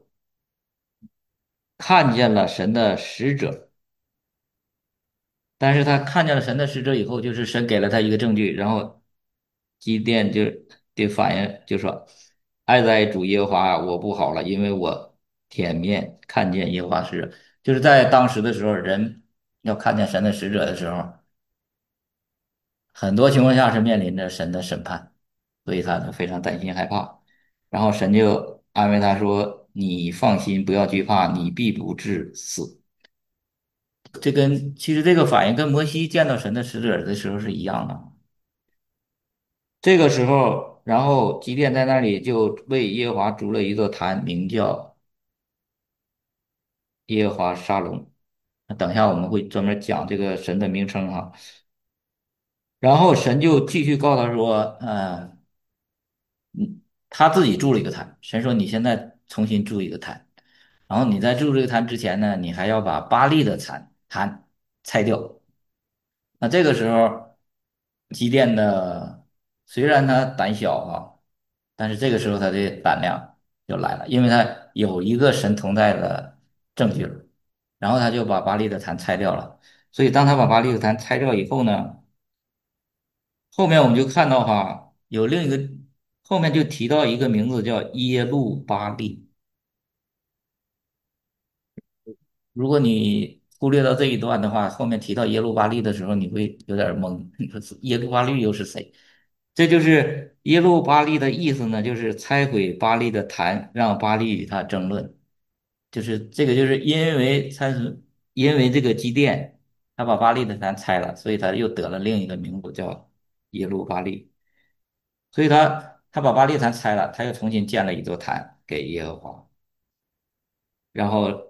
看见了神的使者，但是他看见了神的使者以后，就是神给了他一个证据，然后基甸就反应就说：“哀哉，主耶和华啊，我不好了，因为我舔面看见耶和华使者。”就是在当时的时候，人要看见神的使者的时候，很多情况下是面临着神的审判，所以他就非常担心害怕。然后神就安慰他说：“你放心，不要惧怕，你必不致死。”其实这个反应跟摩西见到神的使者的时候是一样的。这个时候，然后基甸在那里就为耶和华筑了一座坛，名叫耶和华沙龙。那等一下我们会专门讲这个神的名称哈。然后神就继续告诉他说，他自己筑了一个坛。神说你现在重新筑一个坛，然后你在筑这个坛之前呢，你还要把巴力的坛拆掉。那这个时候，机电的虽然他胆小啊，但是这个时候他的胆量就来了，因为他有一个神同在的证据了，然后他就把巴力的坛拆掉了。所以当他把巴力的坛拆掉以后呢，后面我们就看到哈，有另一个后面就提到一个名字叫耶路巴力。 如果你忽略到这一段的话，后面提到耶路巴利的时候，你会有点儿懵。你说是耶路巴利又是谁？这就是耶路巴利的意思呢，就是拆毁巴利的坛，让巴利与他争论。就是这个，就是因为这个基甸，他把巴利的坛拆了，所以他又得了另一个名字叫耶路巴利。所以他把巴利坛拆了，他又重新建了一座坛给耶和华，然后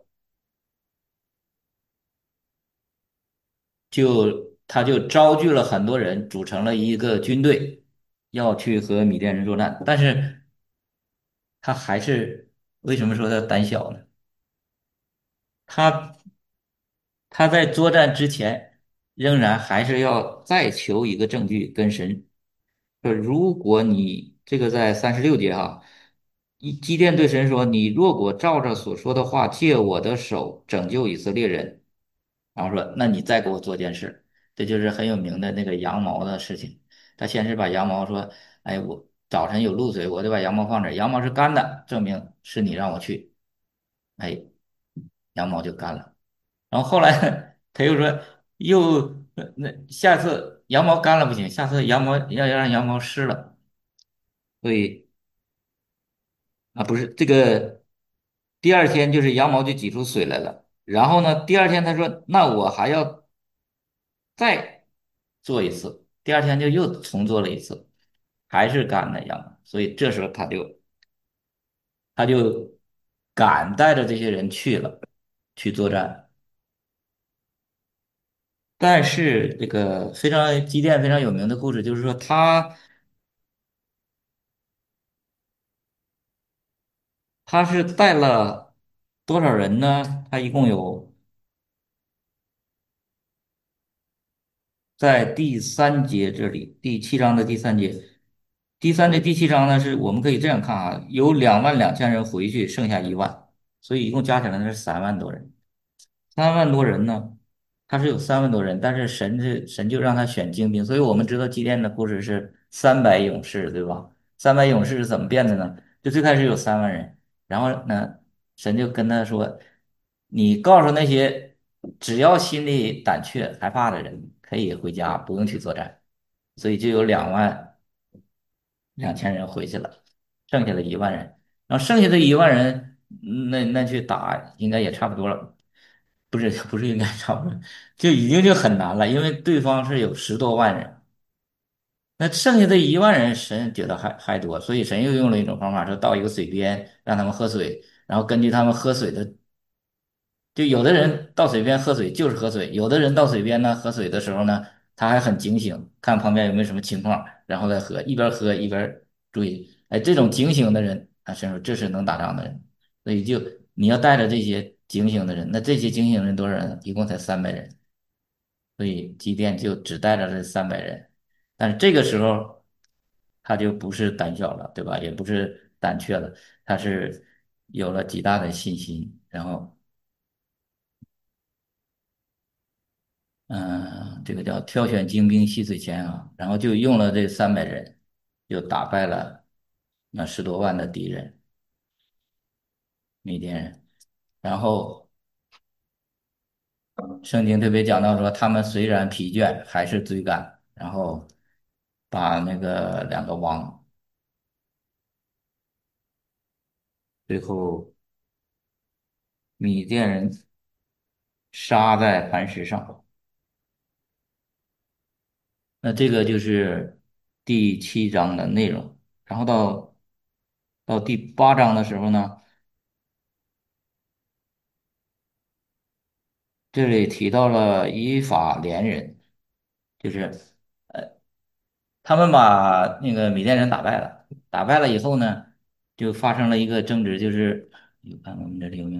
他就招聚了很多人，组成了一个军队，要去和米甸人作战。但是他还是为什么说他胆小呢？他他在作战之前，仍然还是要再求一个证据跟神说，如果你这个在36节哈，基甸对神说，你若果照着所说的话，借我的手拯救以色列人，然后说，那你再给我做件事，这就是很有名的那个羊毛的事情。他先是把羊毛说，哎，我早晨有露水，我就把羊毛放这儿，羊毛是干的，证明是你让我去，哎，羊毛就干了。然后后来他又说，那下次羊毛干了不行，下次羊毛要让羊毛湿了。所以啊，不是这个，第二天就是羊毛就挤出水来了。然后呢，第二天他说，那我还要再做一次。第二天就又重做了一次，还是干的羊毛。所以这时候他就敢带着这些人去了，去作战。但是这个非常积淀非常有名的故事，就是说他是带了多少人呢？他一共有在第三节这里，第七章的第三节，第三节第七章呢，是我们可以这样看啊，有22000人回去，剩下1万，所以一共加起来呢是3万多人。3万多人呢，他是有3万多人，但是神就让他选精兵，所以我们知道基甸的故事是300勇士，对吧？300勇士是怎么变的呢？就最开始有3万人，然后呢，神就跟他说：“你告诉那些只要心里胆怯害怕的人，可以回家，不用去作战。”所以就有22000人回去了，剩下的1万人，然后剩下的1万人，那去打应该也差不多了。不是应该差不多，就已经就很难了，因为对方是有10多万人，那剩下的1万人，神觉得还多，所以神又用了一种方法，说到一个水边让他们喝水，然后根据他们喝水的，就有的人到水边喝水就是喝水，有的人到水边呢喝水的时候呢，他还很警醒，看旁边有没有什么情况，然后再喝一边注意，哎，这种警醒的人，啊，神说这是能打仗的人，所以你要带着这些警醒的人，那这些警醒人多少人呢？一共才300人。所以机电就只带着这300人，但是这个时候他就不是胆小了，对吧？也不是胆怯了，他是有了极大的信心，然后这个叫挑选精兵细水钱啊，然后就用了这300人，就打败了那10多万的敌人米甸人，然后圣经特别讲到说，他们虽然疲倦，还是追赶，然后把那个2个王最后米甸人杀在磐石上。那这个就是第七章的内容。然后到第8章的时候呢，这里提到了以法莲人，就是他们把那个米甸人打败了。打败了以后呢，就发生了一个争执，就是看我们这里有没有？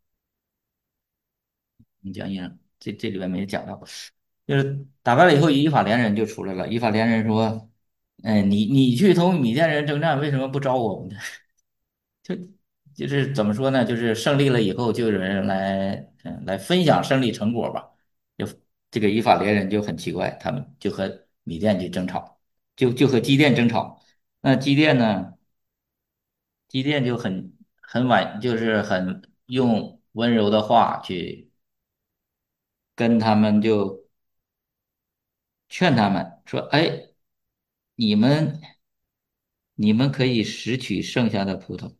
你讲一讲，这里边没讲到，就是打败了以后，以法连人就出来了。以法连人说：你去同米甸人征战，为什么不招我们呢？就就是怎么说呢？就是胜利了以后，就有人来分享胜利成果吧。就这个以法连人就很奇怪，他们就和米甸去争吵，就和基甸争吵。那基甸呢？基甸就很婉，就是很用温柔的话去。 跟他们就劝他们说：“哎，你们你们可以拾取剩下的葡萄。”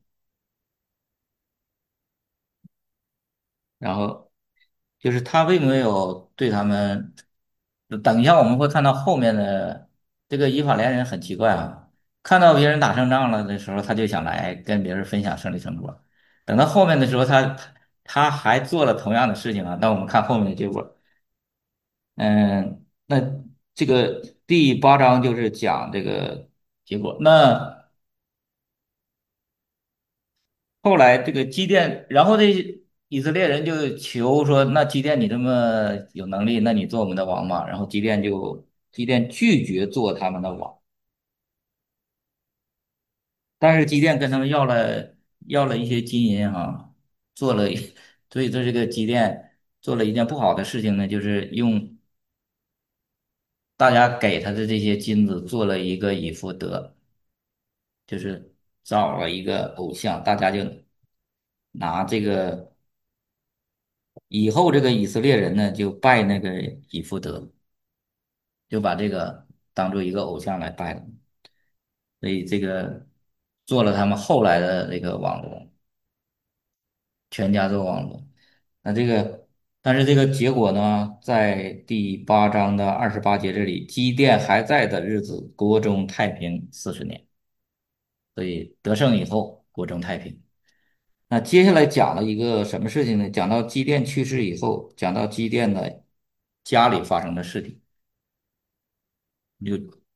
然后就是他并没有对他们，等一下我们会看到后面的这个以法莲人很奇怪啊，看到别人打胜仗了的时候，他就想来跟别人分享胜利成果。等到后面的时候，他还做了同样的事情啊。那我们看后面的结果，那这个第8章就是讲这个结果。那后来这个基甸，然后这以色列人就求说：“那基甸你这么有能力，那你做我们的王嘛？”然后基甸拒绝做他们的王，但是基甸跟他们要了一些金银啊，做了一，所以这个基甸做了一件不好的事情呢，就是用大家给他的这些金子做了一个以弗得，就是找了一个偶像，大家就拿这个。以后这个以色列人呢，就拜那个以弗得，就把这个当做一个偶像来拜了，所以这个做了他们后来的这个网络，全家做网络。那这个，但是这个结果呢，在第8章的28节这里，基甸还在的日子，国中太平40年，所以得胜以后，国中太平。那接下来讲了一个什么事情呢？讲到基甸去世以后，讲到基甸的家里发生的事情。就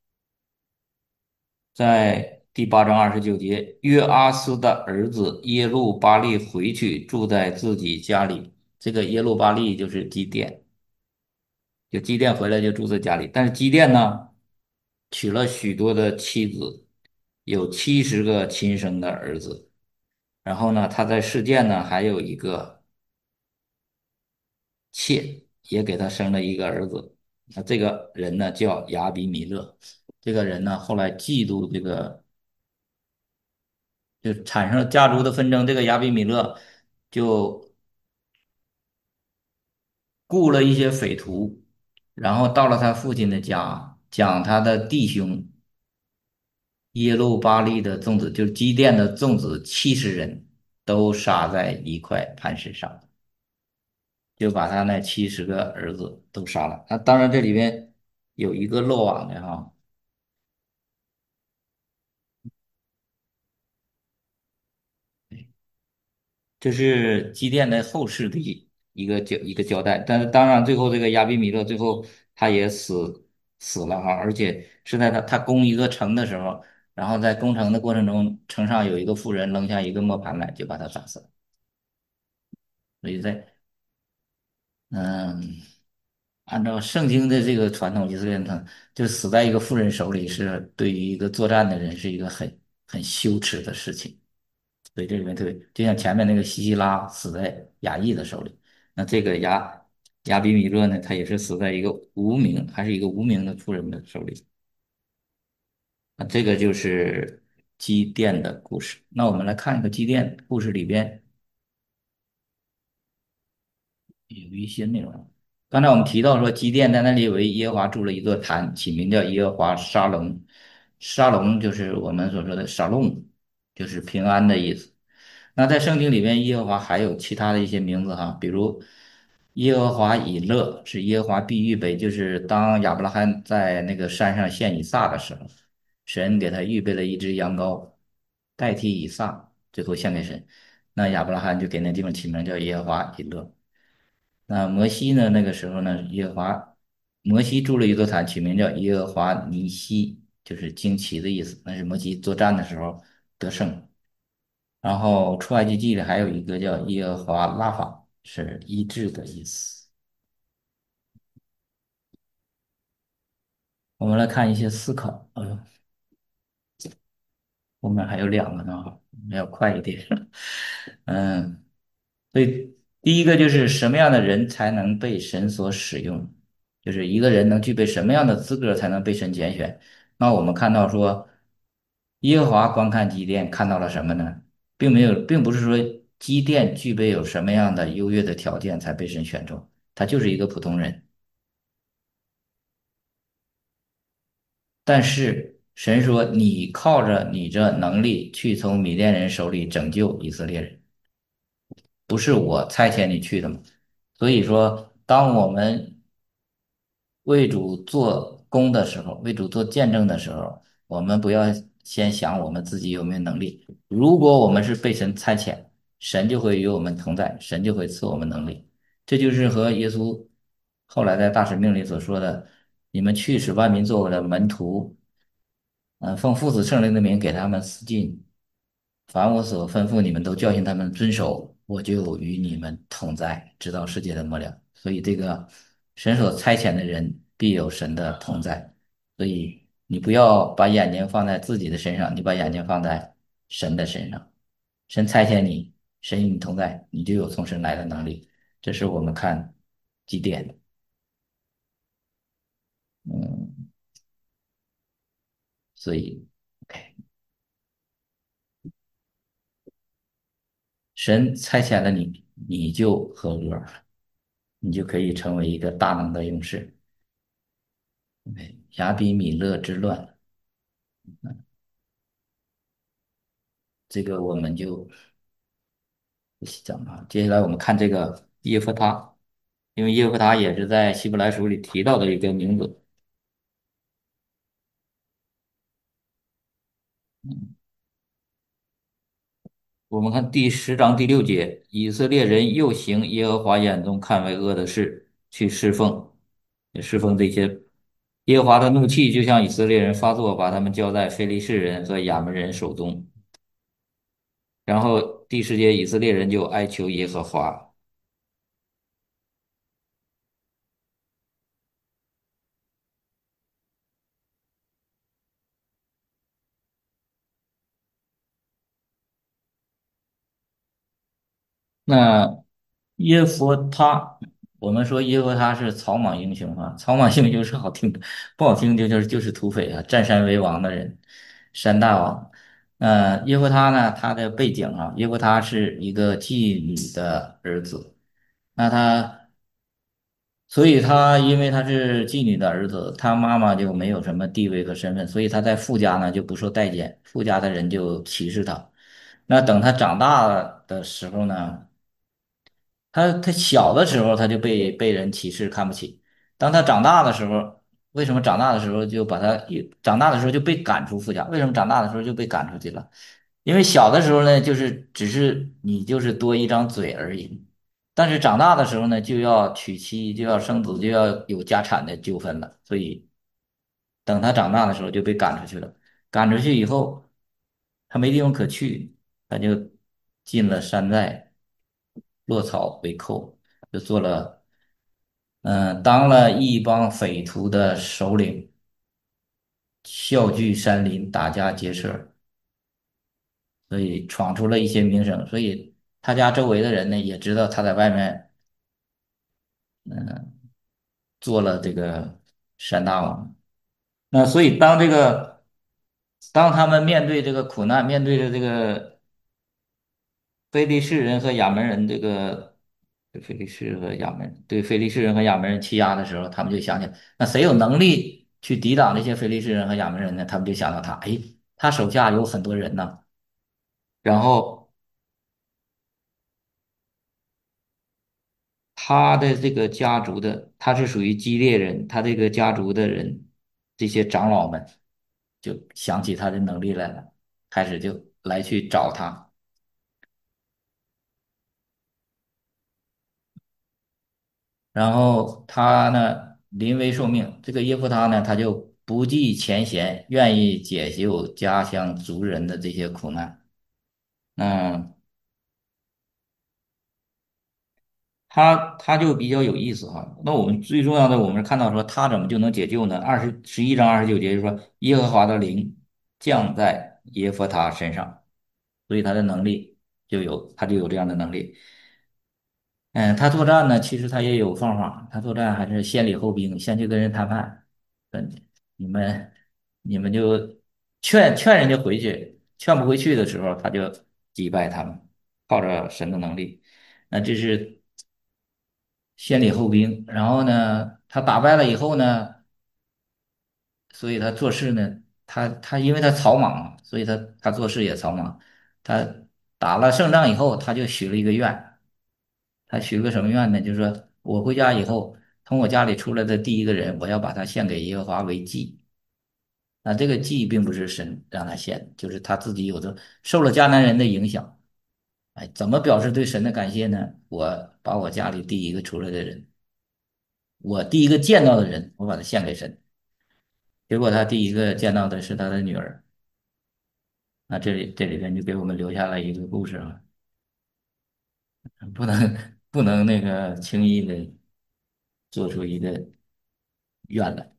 在第8章29节，约阿斯的儿子耶路巴利回去住在自己家里。这个耶路巴利就是基甸，就基甸回来就住在家里。但是基甸呢，娶了许多的妻子，有70个亲生的儿子。然后呢，他在世界呢还有一个妾，也给他生了一个儿子。那这个人呢叫亚比米勒。这个人呢后来嫉妒这个。就产生了家族的纷争。这个亚比米勒就雇了一些匪徒，然后到了他父亲的家，将他的弟兄耶路巴利的众子，就是基甸的众子70人，都杀在一块磐石上，就把他那70个儿子都杀了。那当然这里面有一个漏网的哈。这是机电的后世的一个交代。但是当然最后这个亚比米勒最后他也死了哈，而且是在他攻一个城的时候，然后在攻城的过程中，城上有一个妇人扔下一个磨盘来，就把他打死了。所以嗯，按照圣经的这个传统，以色列人他就死在一个妇人手里，是对于一个作战的人是一个很羞耻的事情。所以这里面特别，就像前面那个西西拉死在亚裔的手里，那这个亚比米勒呢，他也是死在一个无名，还是一个无名的妇人的手里。那这个就是基甸的故事。那我们来看一个基甸故事里边有一些内容。刚才我们提到说，基甸在那里为耶和华筑了一座坛，起名叫耶和华沙龙。沙龙就是我们所说的沙龙，就是平安的意思。那在圣经里面，耶和华还有其他的一些名字哈，比如耶和华以勒是耶和华必预备，就是当亚伯拉罕在那个山上献以撒的时候，神给他预备了一只羊羔代替以撒，最后献给神。那亚伯拉罕就给那地方起名叫耶和华以勒。那摩西呢？那个时候呢，摩西筑了一座坛，取名叫耶和华尼西，就是惊奇的意思。那是摩西作战的时候得胜。然后出埃及记里还有一个叫耶和华拉法，是医治的意思。我们来看一些思考。后面还有2个呢，我们要快一点。嗯，所以第一个就是什么样的人才能被神所使用？就是一个人能具备什么样的资格才能被神拣选？那我们看到说，耶和华观看基甸看到了什么呢？并没有，并不是说基甸具备有什么样的优越的条件才被神选中， 他就是一个普通人。但是神说，你靠着你这能力去从米甸人手里拯救以色列人，不是我差遣你去的吗？所以说，当我们为主做工的时候，为主做见证的时候，我们不要先想我们自己有没有能力。如果我们是被神差遣，神就会与我们同在，神就会赐我们能力。这就是和耶稣后来在大使命里所说的：“你们去使万民做我的门徒，奉父子圣灵的名给他们施浸，凡我所吩咐你们都教训他们遵守，我就与你们同在，直到世界的末了。”所以，这个神所差遣的人必有神的同在。所以，你不要把眼睛放在自己的身上，你把眼睛放在神的身上。神差遣你，神与你同在，你就有从神来的能力。这是我们看几点。嗯，所以神差遣了你，你就合格了，你就可以成为一个大能的勇士。对，亚比米勒之乱，这个我们就不细讲了。接下来我们看这个耶弗他，因为耶弗他也是在希伯来书里提到的一个名字。我们看第10章第6节，以色列人又行耶和华眼中看为恶的事，去侍奉，也侍奉这些。耶和华的怒气就向以色列人发作，把他们交在非利士人和亚门人手中。然后第10节，以色列人就哀求耶和华。那耶佛他，我们说耶和他是草莽英雄啊，草莽英雄是好听的，不好听就是土匪啊，占山为王的人，山大王。耶和他呢，他的背景啊，耶和他是一个妓女的儿子，那他，所以他因为他是妓女的儿子，他妈妈就没有什么地位和身份，所以他在富家呢就不受待见，富家的人就歧视他。那等他长大了的时候呢？他小的时候他就被人歧视看不起，当他长大的时候，为什么长大的时候就把他长大的时候就被赶出夫家？为什么长大的时候就被赶出去了？因为小的时候呢，就是只是你就是多一张嘴而已，但是长大的时候呢，就要娶妻，就要生子，就要有家产的纠纷了，所以等他长大的时候就被赶出去了。赶出去以后，他没地方可去，他就进了山寨，落草为寇，就做了，当了一帮匪徒的首领，笑聚山林，打家劫舍，所以闯出了一些名声。所以他家周围的人呢，也知道他在外面做了这个山大王。那所以当他们面对这个苦难，面对着这个非利士人和亚门人非利士和亚门对非利士人和亚门人欺压的时候，他们就想起来，那谁有能力去抵挡这些非利士人和亚门人呢？他们就想到他，哎，他手下有很多人呢。然后他的这个家族的，他是属于基列人，他这个家族的人，这些长老们就想起他的能力来了，开始就来去找他。然后他呢临危受命，这个耶夫他呢他就不计前嫌，愿意解救家乡族人的这些苦难。嗯，他就比较有意思哈。那我们最重要的，我们看到说他怎么就能解救呢？11章29节就说耶和华的灵降在耶和他身上，所以他的能力他就有这样的能力。他作战呢，其实他也有方法。他作战还是先礼后兵，先去跟人谈判，嗯，你们你们就劝人家回去，劝不回去的时候，他就击败他们，靠着神的能力。那这是先礼后兵。然后呢，他打败了以后呢，所以他做事呢，他因为他草莽嘛，所以他做事也草莽。他打了胜仗以后，他就许了一个愿。他许了个什么愿呢？就是说我回家以后，从我家里出来的第一个人，我要把他献给耶和华为祭。那这个祭并不是神让他献的，就是他自己有的受了迦南人的影响。哎，怎么表示对神的感谢呢？我把我家里第一个出来的人，我第一个见到的人，我把他献给神。结果他第一个见到的是他的女儿。那这里边就给我们留下了一个故事啊，不能不能那个轻易的做出一个愿来。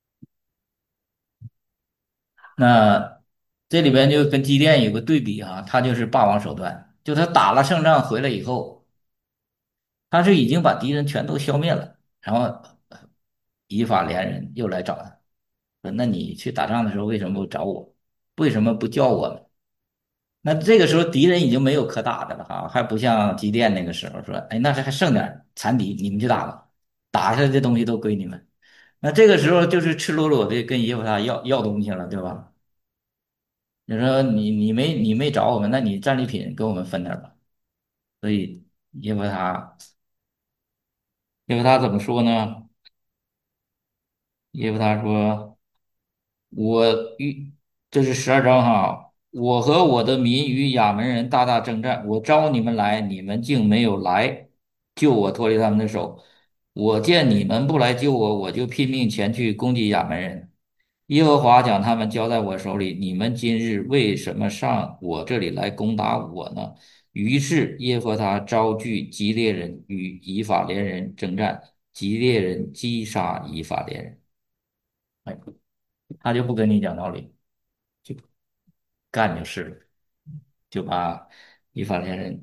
那这里边就跟基甸有个对比啊，他就是霸王手段，就他打了胜仗回来以后，他是已经把敌人全都消灭了，然后以法连人又来找他，说那你去打仗的时候为什么不找我？为什么不叫我们？那这个时候敌人已经没有可打的了哈，还不像机电那个时候说，哎，那是还剩点儿残敌，你们去打吧，打下来的东西都归你们。那这个时候就是赤裸裸的跟耶和华要东西了，对吧？你说你没找我们，那你战利品给我们分点儿吧。所以耶和华怎么说呢？耶和华说。我与这是12章哈，我和我的民与亚门人大大征战，我招你们来，你们竟没有来救我脱离他们的手。我见你们不来救我，我就拼命前去攻击亚门人。耶和华将他们交在我手里，你们今日为什么上我这里来攻打我呢？于是耶和华招聚基列人与以法莲人征战，基列人击杀以法莲人。哎，他就不跟你讲道理。就干就是了，就把以法连人，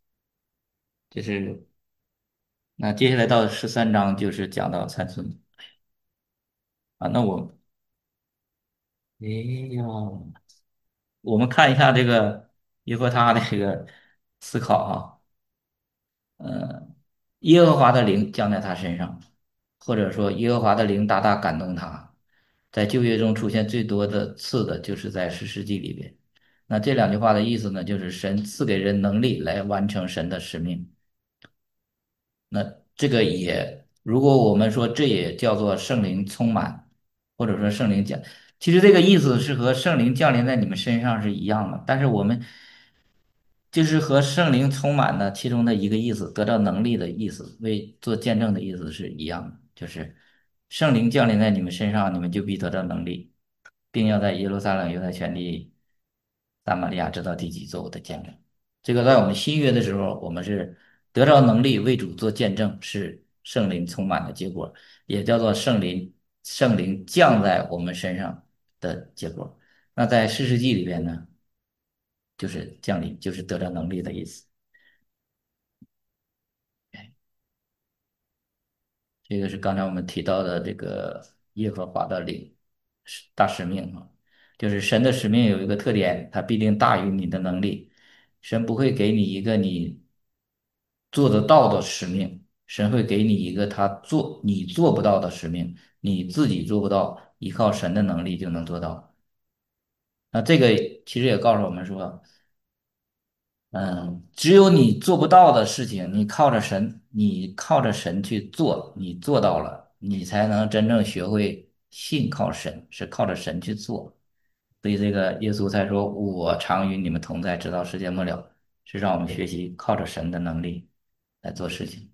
就是那接下来到13章就是讲到参孙啊。那哎呀，我们看一下这个耶和他的这个思考啊。耶和华的灵降在他身上，或者说耶和华的灵大大感动他。在旧约中出现最多的次的就是在士师记里边。那这两句话的意思呢，就是神赐给人能力来完成神的使命。那这个也，如果我们说这也叫做圣灵充满，或者说圣灵降，其实这个意思是和圣灵降临在你们身上是一样的，但是我们就是和圣灵充满的其中的一个意思，得到能力的意思，为做见证的意思是一样的，就是圣灵降临在你们身上，你们就必得到能力，并要在耶路撒冷、犹太全地、撒玛利亚直到地极做我的见证。这个在我们新约的时候，我们是得着能力为主做见证，是圣灵充满的结果，也叫做圣灵降在我们身上的结果。那在士世记里边呢，就是降临，就是得着能力的意思。这个是刚才我们提到的这个耶和华的大使命啊，就是神的使命有一个特点，它必定大于你的能力。神不会给你一个你做得到的使命，神会给你一个你做不到的使命，你自己做不到，依靠神的能力就能做到。那这个其实也告诉我们说，只有你做不到的事情，你靠着神去做，你做到了，你才能真正学会信靠神，是靠着神去做。所以这个耶稣才说：“我常与你们同在，直到世界末了。”是让我们学习靠着神的能力来做事情。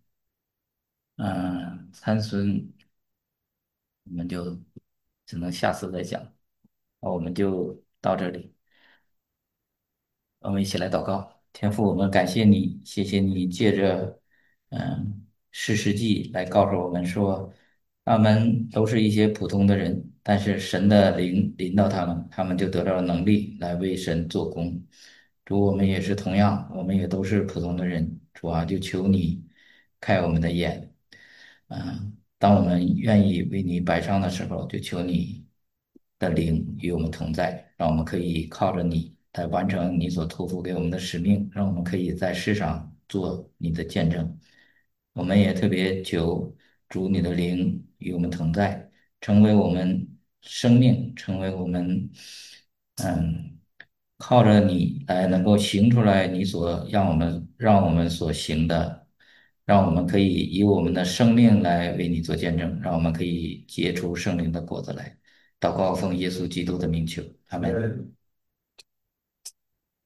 参孙我们就只能下次再讲，那我们就到这里。我们一起来祷告，天父，我们感谢你，谢谢你借着士师记来告诉我们说，他们都是一些普通的人，但是神的灵临到他们，他们就得到了能力来为神做工。主，我们也是同样，我们也都是普通的人，主啊，就求你开我们的眼。当我们愿意为你摆上的时候，就求你的灵与我们同在，让我们可以靠着你来完成你所托付给我们的使命，让我们可以在世上做你的见证。 我们也特别求主你的灵与我们同在，成为我们生命，成为我们嗯，靠着你来能够行出来你所让我们所行的，让我们可以以我们的生命来为你做见证，让我们可以结出圣灵的果子来。祷告奉耶稣基督的名求，阿门。